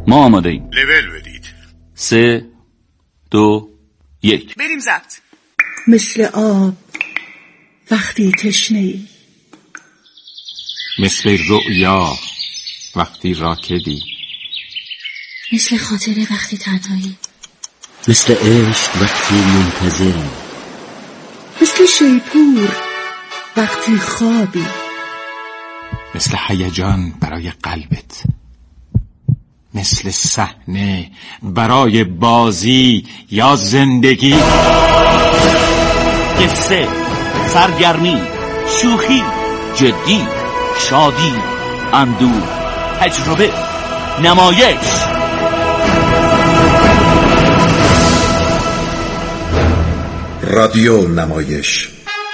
ما آماده ایم. لول بدید. 3 2 1 بریم ضبط. مثل آب وقتی تشنه‌ای، مثل رؤیا وقتی راکدی، مثل خاطره وقتی تنهایی، مثل عشق وقتی منتظری، مثل شیپور وقتی خوابی، مثل هیجان برای قلبت، مثل صحنه برای بازی یا زندگی. قصه، سرگرمی، شوخی، جدی، شادی، اندوه، تجربه، نمایش. رادیو نمایش.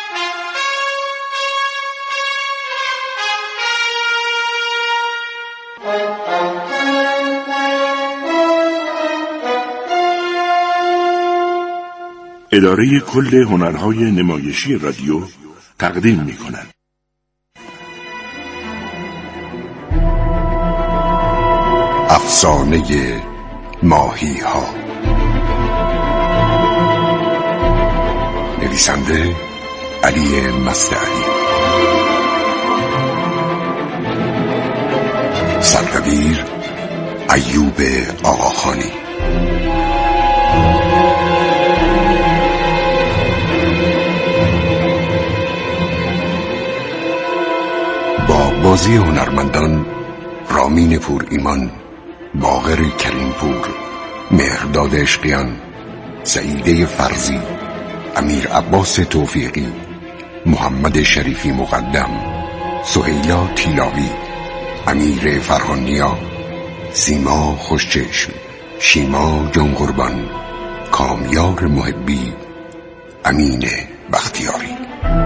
اداره کل هنرهای نمایشی رادیو تقدیم می‌کند. افسانه ماهی ها. نویسنده علی مصدعی، سردبیر ایوب آقاخانی، با بازی هنرمندان رامین پور ایمان، باقر کریم پور، مهرداد عشقیان، سعیده فرزی، امیر عباس توفیقی، محمد شریفی مقدم، سهیلا تیلاوی، امیر فرهانیا، سیما خوشچشم، شیما جان قربان، کامیار محبی، امین بختیاری.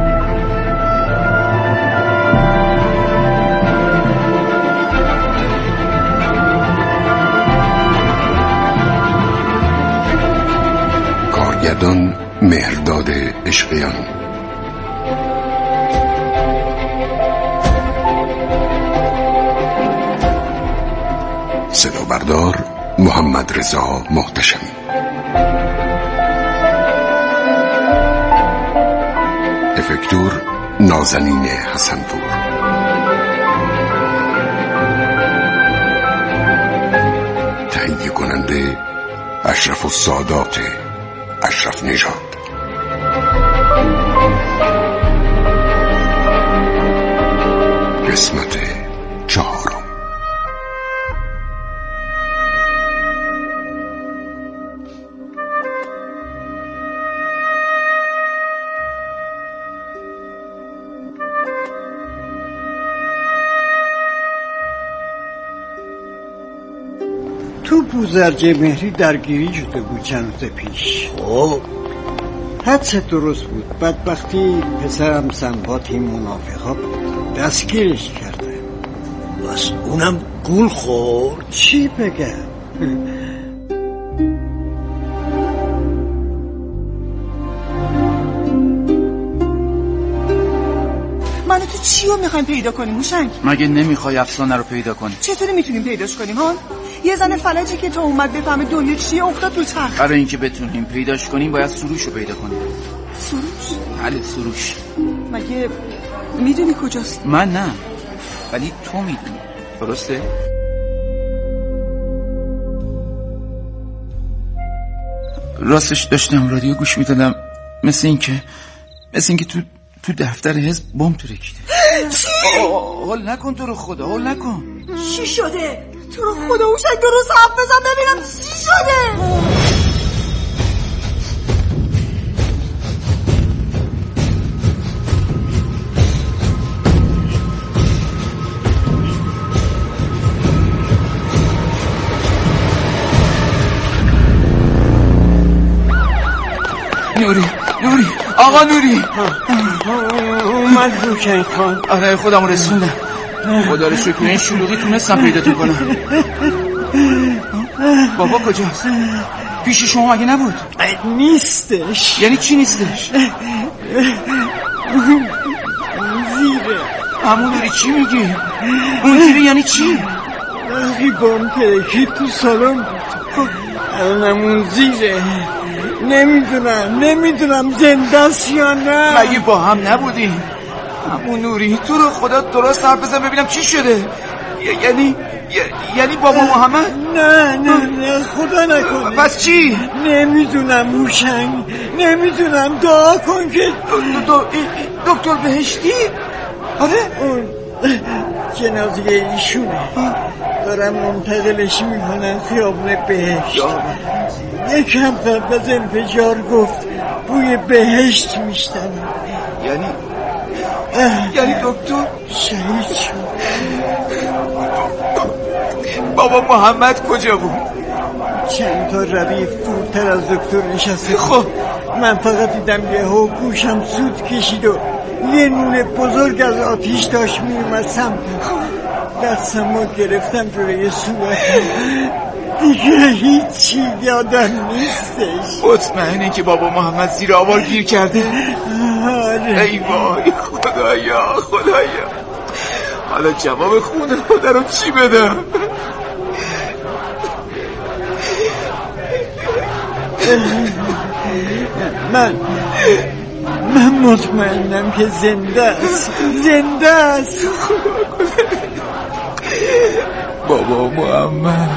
کارگردان مهرداد عشقیان. صدا بردار محمد رضا محتشمی. افکتور نازنین حسنپور. تهیه کننده اشرف السادات اشرف نژاد. قسمت 4. تو بوزرجه مهری درگیری شده بود چند روز پیش. خب حدست درست بود. بدبختی پسرم سنبات این منافقا بود، دستگیرش کرده. بس اونم گول خورد. چی بگم؟ منو تو چیو میخوایم پیدا کنیم موشنگ؟ مگه نمیخوای افسانه رو پیدا کنی؟ چطوری میتونیم پیداش کنیم ها؟ یه زن فلجی که تو اومد بفهمه دنیا چیه افتاد تو چرخ. برای اینکه بتونیم پیداش کنیم باید سروش رو پیدا کنیم. سروش؟ بله سروش. مگه میدونی کجاست؟ من نه، ولی تو میدونی، درسته؟ راستش داشتم رادیو گوش میدادم، مثل اینکه تو دفتر حزب بمب ترکیده. چی؟ هول نکن تو رو خدا، هول نکن. چی شده؟ تو رو خدا موشنگ درست حرف بزن ببینم چی شده. نوری آقا نوری من روشن کن. آره خودم رسوندم، خدا رو شکر این شلوغی تونستم پیدا کنم. بابا کجاست؟ پیش شما مگه نبود؟ نیستش. یعنی چی نیستش؟ زیره. همون داری چی میگی؟ اون زیره یعنی چی؟ وقتی بام ترکید تو سالن بود. الانم اون زیره. نمیدونم زنده است یا نه. مگه با هم نبودیم؟ عمو نوری تو رو خدا درست حرف بزن ببینم چی شده. یعنی بابا محمد؟ نه خدا نکنه. پس چی؟ نمیدونم هوشنگ. نمیدونم. دعا کن که دکتر بهشتی؟ آره؟ اون جنازه ایشونه. دارم منتقلش میکنن خیابون بهشت. یکم قبل از انفجار گفت بوی بهشت میشتم. یعنی دکتر شهید شد. بابا محمد کجا بود؟ چند تا ردیف دورتر از دکتر نشسته. خب من فقط دیدم یهو گوشم سود کشید و یه نور بزرگ از آتیش داشت میومد سمت. دستمو گرفتم جلوی صورتم. دیگه هیچی یادم نیستش. مطمئنه که بابا محمد زیر آوار گیر کرده؟ آره. ای وای خدایا. حالا جواب خونه رو چی بدم؟ من مطمئنم که زنده است. بابا محمد.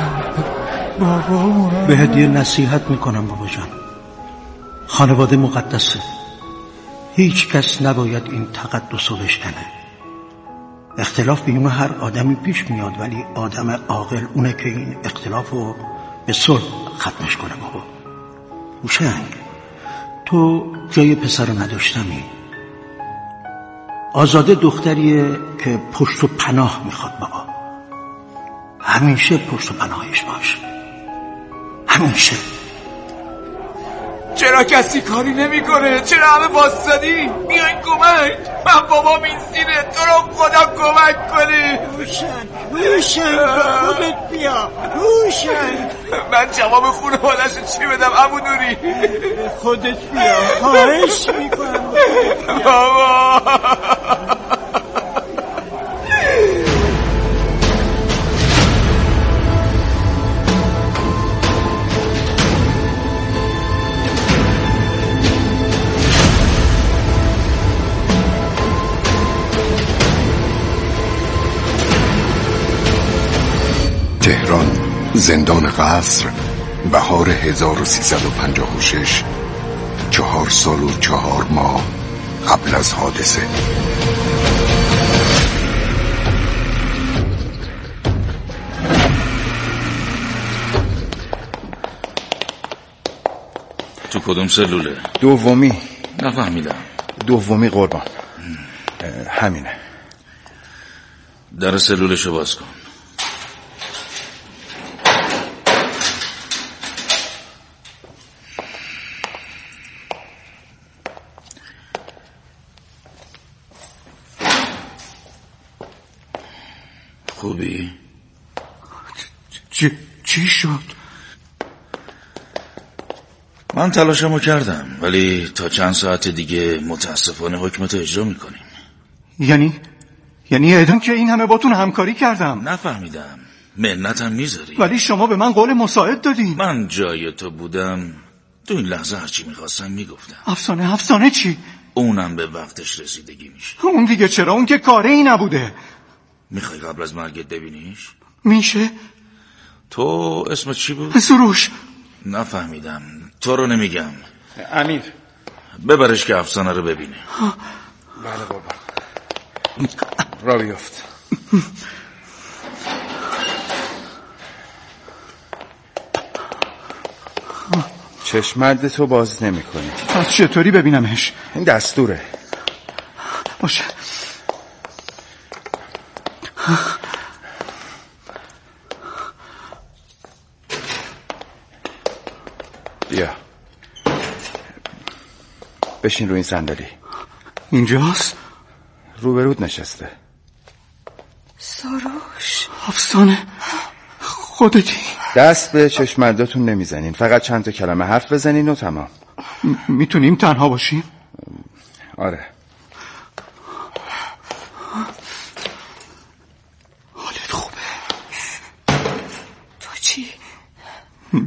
بهت یه نصیحت میکنم بابا جان. خانواده مقدسه. هیچ کس نباید این تقدس رو بشکنه. اختلاف بیون هر آدمی پیش میاد، ولی آدم عاقل اونه که این اختلاف رو به صلح ختمش کنه. بابا هوشنگ، تو جای پسر رو نداشتمی. آزاده دختریه که پشت و پناه میخواد. بابا همیشه پشت و پناهش باش. همیشه. چرا کسی کاری نمیکنه؟ چرا همه واسطادی؟ بیاین کمک. من بابام این سیره. تو رو خدا کمک کنی. هوشنگ خودت بیا. هوشنگ من جواب خانواده‌شو چی بدم عمو نوری؟ خودت بیا. خواهش میکنم بابا. تهران، زندان قصر، بهار 1356، 4 سال و 4 ماه قبل از حادثه. تو کدوم سلوله؟ دومی. نفهمیدم. دومی قربان. همینه. در سلولشو باز کن. خوبی؟ چی شد؟ من تلاشمو کردم، ولی تا چند ساعت دیگه متاسفانه حکمتو اجرا میکنیم. یعنی اعدام که این همه باتون همکاری کردم؟ نفهمیدم. منتم میذاری؟ ولی شما به من قول مساعد دادین. من جای تو بودم تو این لحظه هرچی میخواستم میگفتم. افسانه چی؟ اونم به وقتش رسیدگی میشه. اون دیگه چرا؟ اون که کاره ای نبوده. میخوای قبل از مرگت ببینیش؟ میشه؟ تو اسمت چی بود؟ سروش. نفهمیدم. تو رو نمیگم. امیر ببرش که افسانه رو ببینه. بله بابا. را بیافت. چشمرد تو باز نمی کنی. پس چطوری ببینمش؟ این دستوره. باشه. بیا بشین روی این صندلی. اینجاست؟ روبرود نشسته. سروش. افسانه خودتی؟ دست به چشمرداتون نمیزنین، فقط چند تا کلمه حرف بزنین و تمام. میتونیم تنها باشیم؟ آره. حالت خوبه؟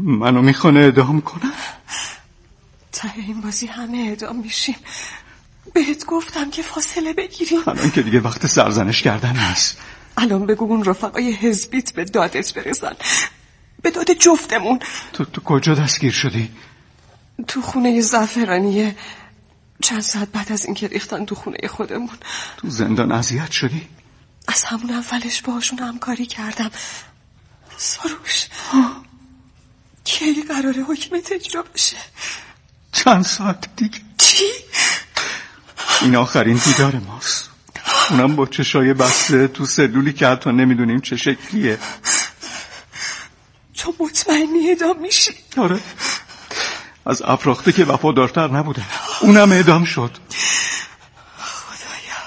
منو میخونه اعدام کنم؟ ته این بازی همه اعدام میشیم. بهت گفتم که فاصله بگیریم. الان که دیگه وقت سرزنش کردن نیست. الان بگو اون رفقای حزبیت به دادت برسن، به داد جفتمون. تو کجا دستگیر شدی؟ تو خونه زعفرانیه، چند ساعت بعد از اینکه ریختن تو خونه خودمون. تو زندان اذیت شدی؟ از همون اولش باهاشون همکاری کردم. سروش کی قراره حکمت اجرا بشه؟ چند ساعت دیگه. چی؟ این آخرین دیدار ماست، اونم با چشای بسته تو سلولی که حتی نمیدونیم چه شکلیه. تو مطمئنی اعدام میشی؟ آره، از افراخته که وفادارتر نبوده، اونم اعدام شد. خدایا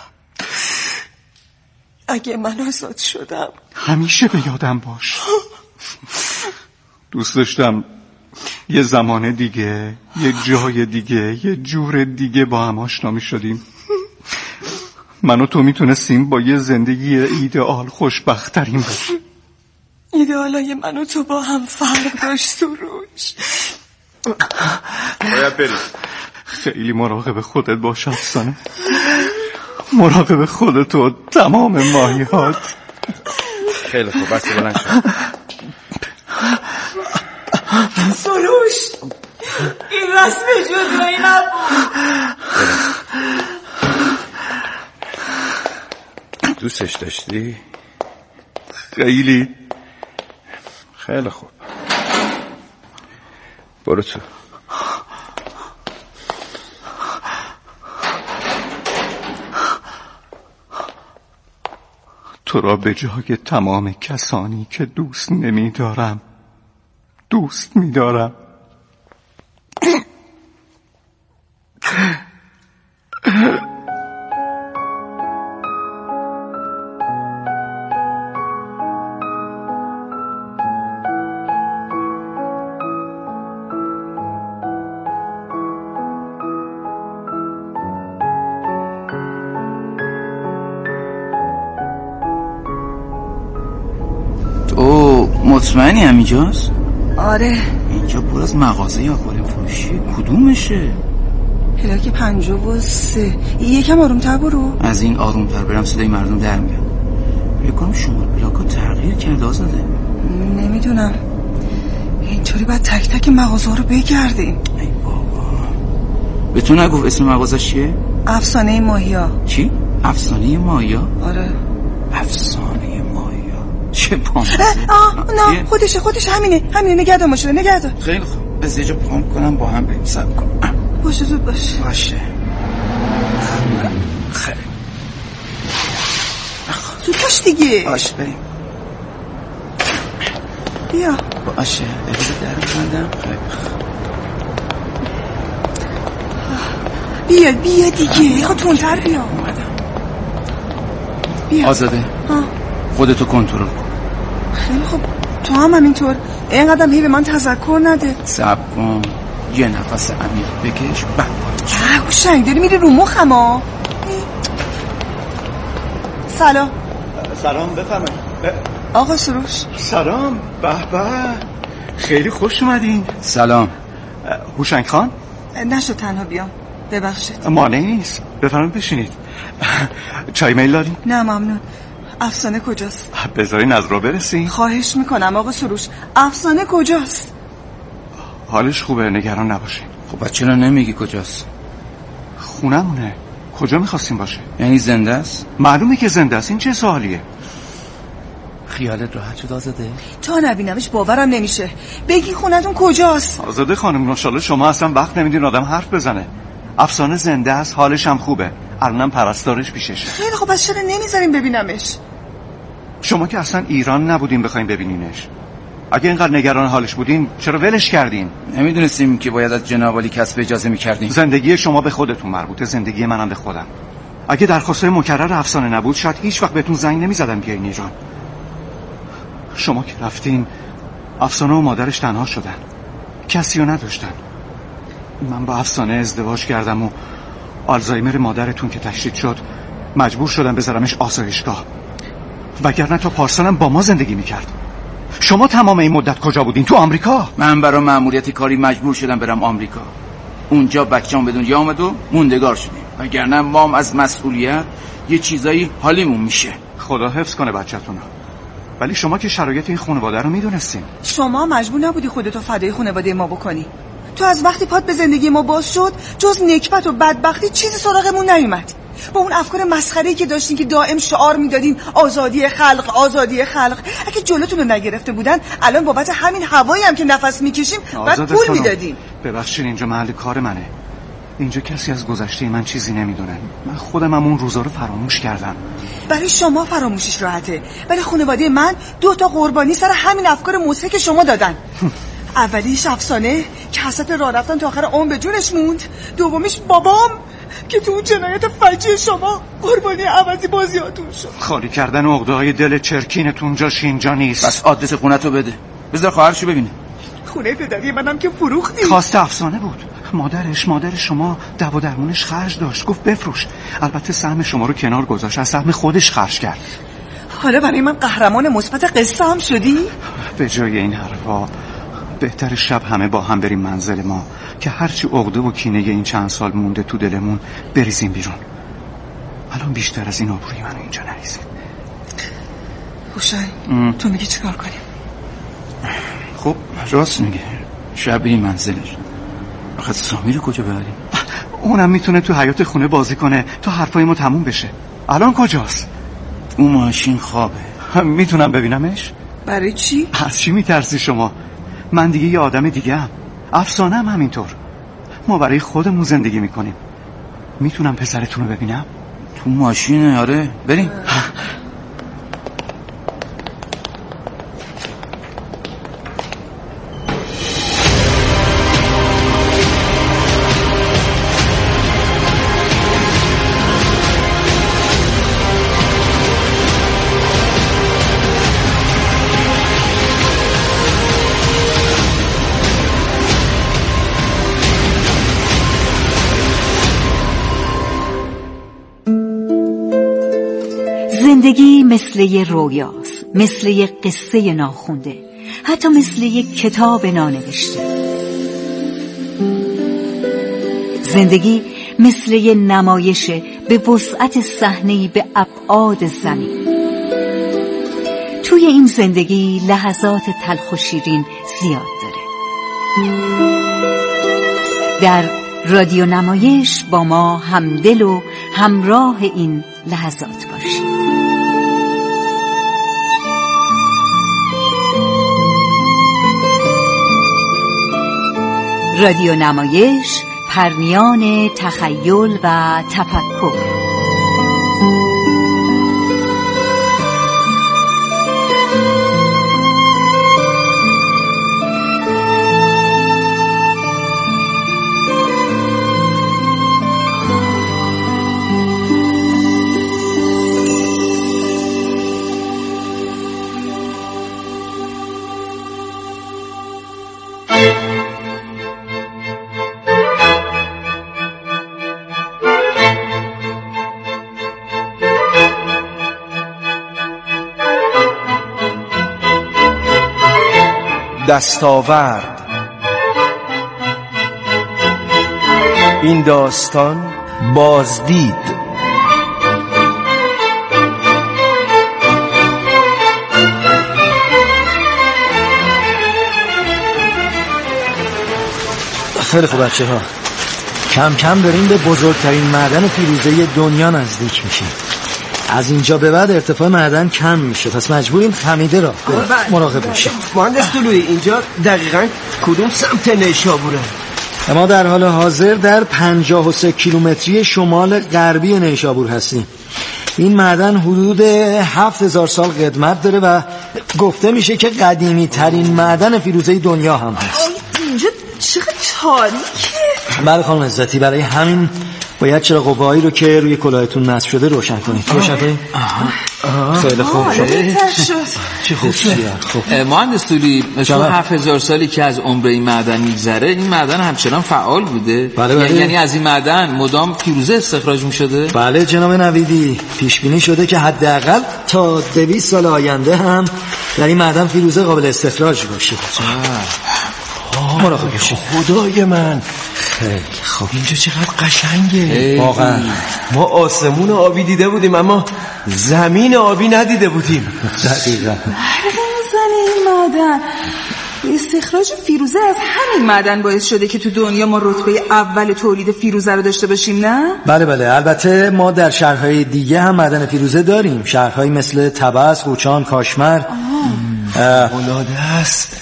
اگه من آزاد شدم همیشه به یادم باش. دوست داشتم یه زمان دیگه، یه جای دیگه، یه جور دیگه با هم آشنا می شدیم. من و تو میتونستیم با یه زندگی ایدئال خوشبخت‌ترین باشیم. ایدئالای من و تو با هم فرق داشت سروش. باید بریم. خیلی مراقب خودت باش افسانه، مراقب خودت و تمام ماهیات. خیلی خوب، بس بلند شد. سروش این رسم جدایی نبود. دوستش داشتی؟ خیلی. خیلی خوب، برو تو. تو را به جای تمام کسانی که دوست نمی‌دارم دوست می‌دارم. مطمئنی همینجاست؟ آره. اینجا پر از مغازه یا آکواریوم فروشی، کدومشه؟ پلاک 53. یکم آرومتر برو. از این آرومتر برم صدای مردم در میاد. بکنم شماره پلاکا تغییر کرده آزاده. نمیدونم، اینطوری باید تک تک مغازه ها رو بگردیم. ای بابا، به تو نگفت اسم مغازه چیه؟ افسانه ماهیا. چی؟ افسانه ماهیا؟ آره. افسانه ماهیا چه پامزه؟ نه خودش همینه نگه دار ماشو نگه دار. خیلی خوب، از یه جا پام کنم با هم بریم. صبر کن. باشه زود باشه. خیلی زود باش دیگه. باشه بریم. بیا. باشه بگیره در بندم. بیا دیگه، خود تونتر بیا. اومدم. بیا. آزاده خودتو کنترل کن. خیلی خوب، تو هم همینطور. اینقدر هی به من تذکر نده. صبر کن، یه نفس عمیق بکش بعد باید. هوشنگ داری میری رو مخم ها. سلام. سلام، بفرمایید. آقا سروش. سلام، به به، خیلی خوش اومدین. سلام. هوشنگ خان؟ نشد تنها بیام، ببخشید. مانعی نیست، بفرمایید بشینید. چای میل دارین؟ نه ممنون. افسانه کجاست؟ بذارین از را برسین. خواهش میکنم آقا سروش، افسانه کجاست؟ حالش خوبه، نگران نباشین. خب چرا نمیگی کجاست؟ خونمونه. کجا میخواستین باشه؟ یعنی زنده است؟ معلومه که زنده است، این چه سوالیه؟ خیالت راحت شد آزاده؟ تا نبینمش باورم نمیشه. بگی خونتون کجاست؟ آزاده خانم، ماشاءالله شما اصلا وقت نمیدین آدم حرف بزنه. افسانه زنده است، حالش هم خوبه، الانم پرستارش پیششه. خیلی خب، پس چرا نمیذاریم ببینمش؟ شما که اصلا ایران نبودین بخواین ببینینش. اگه اینقدر نگران حالش بودین چرا ولش کردین؟ نمیدونستیم که باید از جناب عالی کسب اجازه میکردیم. زندگی شما به خودتون مربوطه، زندگی منم به خودم. اگه درخواستای مکرر افسانه نبود شاید هیچ وقت بهتون زنگ نمیزدم بیاین ایران. شما که رفتین افسانه و مادرش تنها شدن، کسی رو نداشتن. من با افسانه ازدواج کردم و آلزایمر مادرتون که تشدید شد مجبور شدم بذارمش آسایشگاه، وگرنه تا پارسالم با ما زندگی میکرد. شما تمام این مدت کجا بودین؟ تو آمریکا؟ من برای مأموریت کاری مجبور شدم برم آمریکا. اونجا بچه‌ام به دنیا آمد و موندگار شدیم، وگرنه ما هم از مسئولیت یه چیزایی حالیمون میشه. خدا حفظ کنه بچه‌تونو. ولی شما که شرایط این خانواده رو میدونستین. شما مجبور نبودی خودتو فدای خانواده ما بکنی. تو از وقتی پات به زندگی ما باز شد جز نکبت و بدبختی چیزی سراغمون نیومد. با اون افکار مسخره‌ای که داشتین که دائم شعار میدادین آزادی خلق آزادی خلق، اگه جلوتون رو نگرفته بودن الان بابت همین هوایی هم که نفس میکشیم بعد پول میدادیم. ببخشید اینجا محل کار منه. اینجا کسی از گذشته من چیزی نمیدونه. من خودم هم اون روزا رو فراموش کردم. برای شما فراموشش راحته، برای خانواده من 2 تا قربانی سر همین افکار موسیقی که شما دادن. اولیش افسانه که حسرت راه رفتن تا آخر عمر به جونش موند، دومیش بابام که تو اون جنایت فجیع شما قربانی عوضی بازیاتون شد. خالی کردن عقده‌های دل چرکینتون جاش اینجا نیست. بس آدرس خونتو بده، بذار خواهرشو ببینه. خونه پدری منم که فروختی. خواست افسانه بود. مادر شما دو و درمونش خرج داشت، گفت بفروش. البته سهم شما رو کنار گذاشت، از سهم خودش خرج کرد. حالا برای من قهرمان مثبت قصه هم شدی؟ به جای این حرفا بهتر شب همه با هم بریم منزل ما که هرچی عقده و کینه این چند سال مونده تو دلمون بریزیم بیرون. الان بیشتر از این آبروی منو اینجا نریزیم. هوشنگ تو میگی چیکار کنیم؟ خب راست میگه، شب بریم منزلش. آخه سامی رو کجا ببریم؟ اونم میتونه تو حیاط خونه بازی کنه تا حرفای ما تموم بشه. الان کجاست؟ اون ماشین خوابه. میتونم ببینمش؟ برای چی؟ از چی میترسی شما؟ من دیگه یه آدم دیگه هم. افسانه هم همینطور. ما برای خودمون زندگی میکنیم. میتونم پسرتون رو ببینم؟ تو ماشینه. آره بریم. زندگی مثل یه رویاست، مثل یه قصه ناخونده، حتی مثل یه کتاب نانوشته. زندگی مثل یه نمایش به وسعت صحنه‌ای به ابعاد زمین. توی این زندگی لحظات تلخ و شیرین زیاد داره. در رادیو نمایش با ما همدل و همراه این لحظات باشید. رادیو نمایش، پرمیان تخیل و تفکر. دستاورد. این داستان بازدید. خیلی خوب بچه ها، کم کم داریم به بزرگترین معدن فیروزه دنیا نزدیک میشیم. از اینجا به بعد ارتفاع معدن کم میشه، پس مجبوریم خمیده را مراقب باشیم. مهندس طلویی، اینجا دقیقاً کدوم سمت نیشابوره؟ ما در حال حاضر در 53 کیلومتری شمال غربی نیشابور هستیم. این معدن حدود 7000 سال قدمت داره و گفته میشه که قدیمی ترین معدن فیروزه دنیا هم هست. اینجا چقدر تاریکه. بله خانم عزتی، برای همین باید چرا قوه‌ای رو که روی کلاهتون نصب شده روشن کنید. روشن کنید. خیلی خوب شد. چه خوب شد. مهندس تولی، چون 7000 سالی که از عمر این معدن میگذره، این معدن همچنان فعال بوده؟ بله. یعنی از این معدن مدام فیروزه استخراج میشده؟ بله جناب نویدی، پیش بینی شده که حداقل تا 200 سال آینده هم در این معدن فیروزه قابل استخراج باشه. مراقب باشید. خدای من، خیلی خوب. اینجا چقدر قشنگه. واقعا ما آسمون آبی دیده بودیم اما زمین آبی ندیده بودیم. دقیقا. زن این معدن، استخراج فیروزه از همین معدن باعث شده که تو دنیا ما رتبه اول تولید فیروزه رو داشته باشیم، نه؟ بله. البته ما در شهرهای دیگه هم معدن فیروزه داریم، شهرهایی مثل طبس، قوچان، کاشمر. العاده است.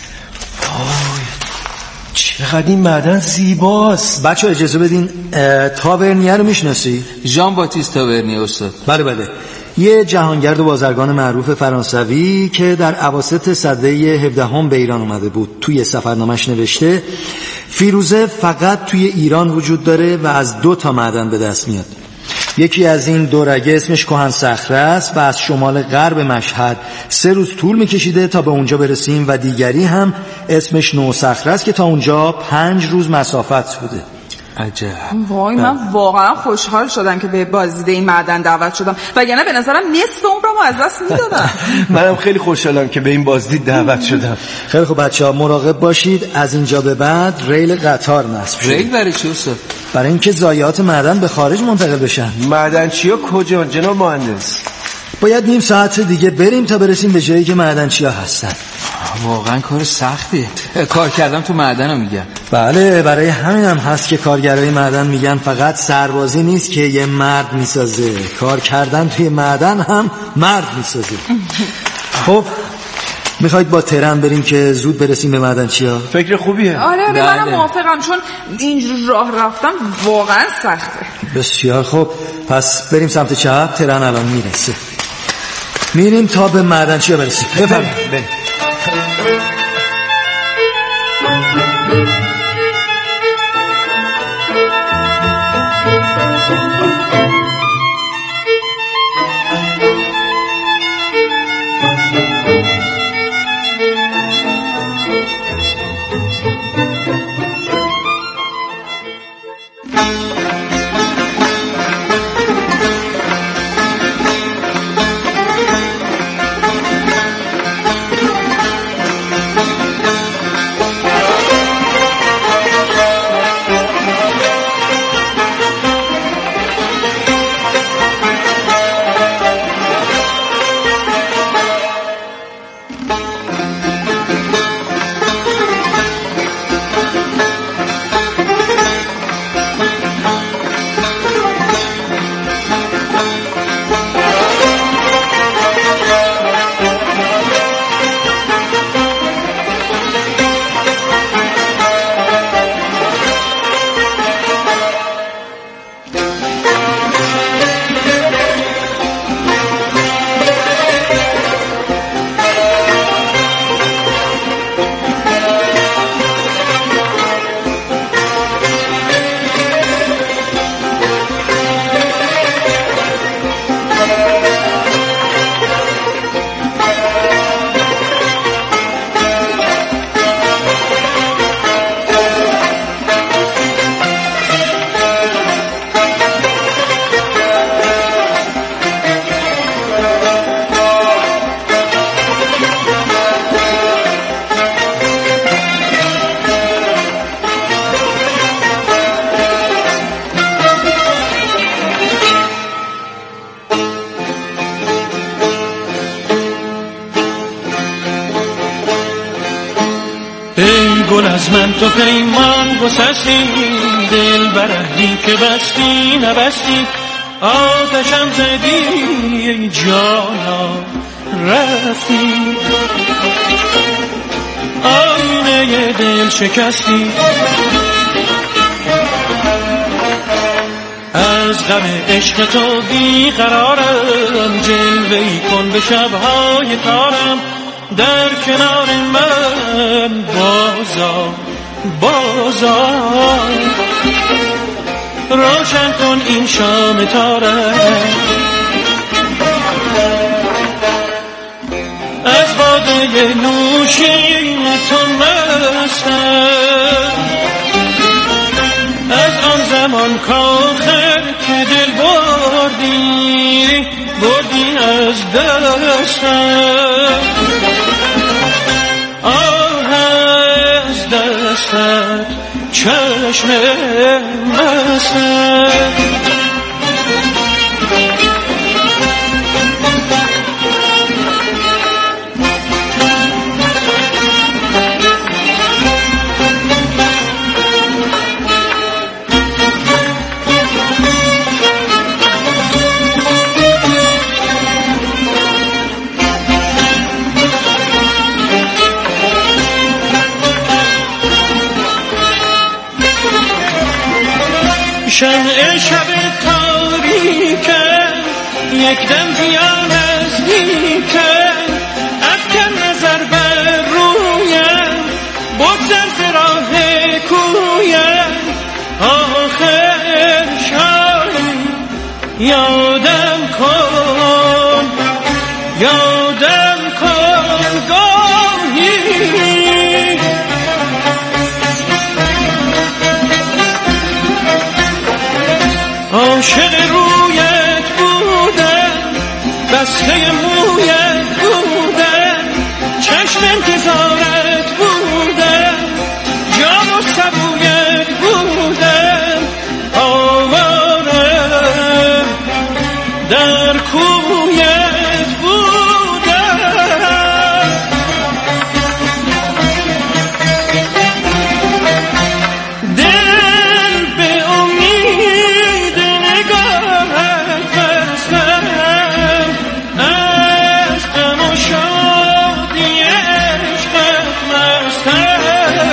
چقدر این معدن زیباست. بچه اجازه بدین، تاورنیه رو میشناسی؟ ژان باتیست تاورنیه استاد. بله. یه جهانگرد و بازرگان معروف فرانسوی که در اواسط سده 17 به ایران اومده بود، توی سفرنامش نوشته فیروزه فقط توی ایران وجود داره و از 2 معدن به دست میاد. یکی از این دو رگه اسمش کهن صخره است و از شمال غرب مشهد 3 روز طول میکشیده تا به اونجا برسیم و دیگری هم اسمش نو صخره است که تا اونجا 5 روز مسافت بوده. عجب. وای من واقعا خوشحال شدم که به بازدید این معدن دعوت شدم، وگرنه به نظرم نصف عمرمو از دست میدادم. منم خیلی خوشحالم که به این بازدید دعوت شدم. خیلی خوب بچه‌ها، مراقب باشید. از اینجا به بعد ریل قطار نصب شده. ریل برای چی استاد؟ برای اینکه ضایعات معدن به خارج منتقل بشن. معدنچی‌ها کجا جناب مهندس؟ باید نیم ساعت دیگه بریم تا برسیم به جایی که معدنچی‌ها هستن. واقعا کار سختیه. کار کردم تو معدنم میگن. بله، برای همین هم هست که کارگرای معدن میگن فقط سربازی نیست که یه مرد میسازه، کار کردن توی معدن هم مرد میسازه. خب میخواید با ترن بریم که زود برسیم به معدنچی‌ها؟ فکر خوبیه. آره منم موافقم، چون اینجور راه رفتن واقعا سخته. بسیار خوب، پس بریم سمت چپ. ترن الان میرسه. میریم تا به معدنچی‌ها برسیم. بفرمایید. بریم. گل از من تو پیمان گسستی، دل برهی که بستی نبستی، آتشم زدی ای جانا رفتی، آینه دل شکستی، از غم عشق تو بیقرارم، جلوه‌ای کن به شب‌های تارم، در کنار من بازار روشن کن این شام تارم. از باده نوشین تو مستم، از آن زمان کاخر که دل بردی از دستم. از دستت چشم مستم. شمع شب تاریکم یک دم بیا نزدیکم، افکن نظر بر رویم بگذر ز راه کویم. آخر شاید یادم کن گاهی عاشق رویت بودم، بسته مویت بودم، چشم انتظارت بودم، جان و سبویت بودم. آوارم در کویت بودم. دل به امید نگاهت بستم، از غم و شادی عشقت مستم.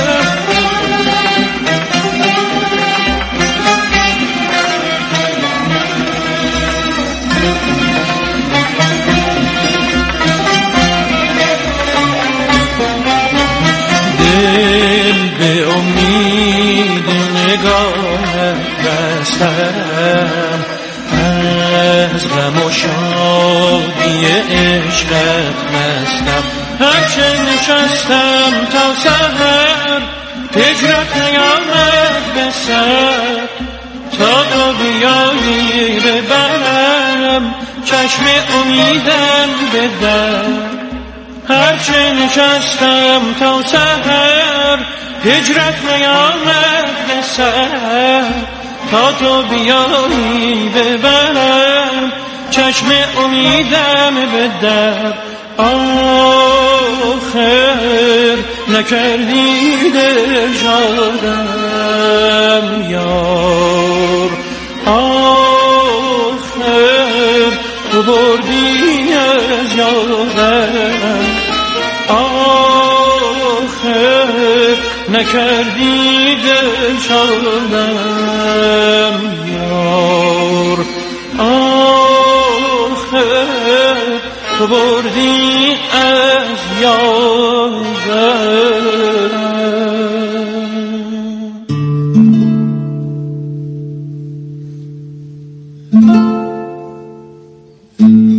دل به امید نگاهت بستم، از غم و شادی عشقت مستم. هرچه نشستم تا سحر هجرت نیامد به سر، تا تو بیایی ببرم چشم امیدم به در. هرچه نشستم تا سحر هجرت نیامد به سر، تا تو بیایی ببرم چشم امیدم به در. آخر نکردی دل شادم یار، آخر تو بردی از یادم. آخر نکردی دل شادم یار، آخر تو بردی از یادم.